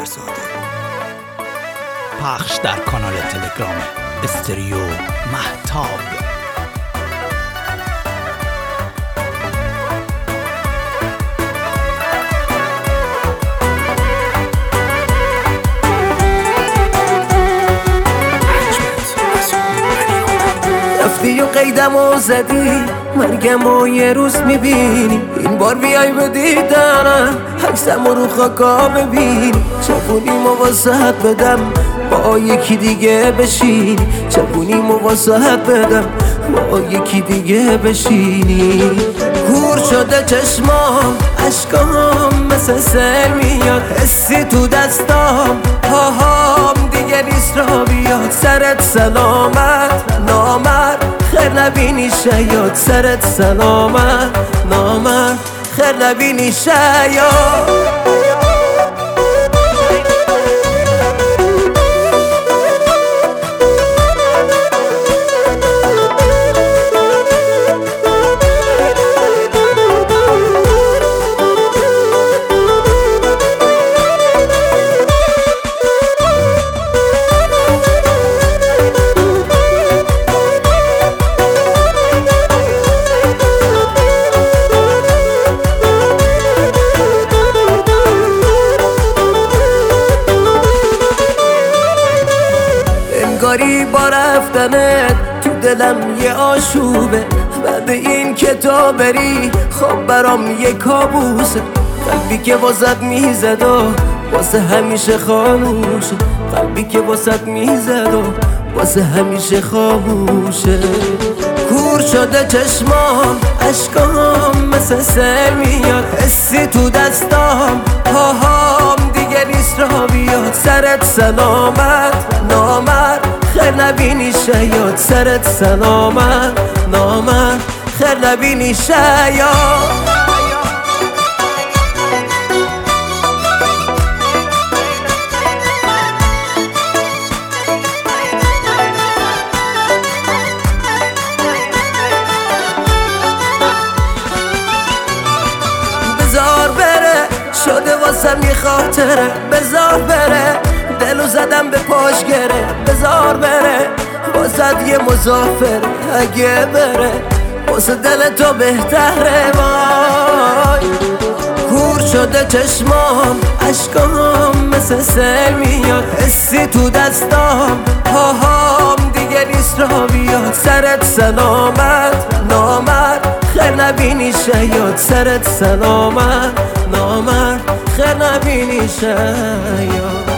فرزاده. پخش در کانال تلگرام استریو مهتاب. رفتی و قیدمو زدی، مرگمو یه روز میبینی. این بار بیای به دیدنم، عکسمو رو خاکا ببینی. چپونیمو واسهت بدم با یکی دیگه بشینی. چپونیمو واسهت بدم با یکی دیگه بشینی. کور شده چشمام، عشقام مثل سل میاد. حسی تو دستام، پاهام دیگه نیست را بیاد. سرت سلامت نامرد، خیر نبینی شیاد. سرت سلامت نامرد، خیر نبینی شیاد. انگاری با رفتنت تو دلم یه آشوبه. بعد این که تو بری خب برام یه کابوسه. قلبی که واسط میزد و واسه همیشه خاموشه. قلبی که واسط میزد و واسه همیشه خاموشه. کور شده چشمام، عشقام مثل سل میاد. حسی تو دستام، پاهام دیگه نیست را بیاد. سرت سلامت نامرد، خیر نبینی شیاد. سرت سلامت نامرد، خیر نبینی شیاد. بذار بره، شده واسم یه خاطره. بذار بره، دلو زدم به پاش گره. بذار بره، واسد یه مسافر. اگه بره واسه دل تو بهتره. وای کور شده چشمام، عشقام مثل سل میاد. حسی تو دستام، پاهام دیگه نیست را بیاد. سرت سلامت نامرد، خیر نبینی شیاد. سرت سلامت نامرد، خیر نبینی شیاد.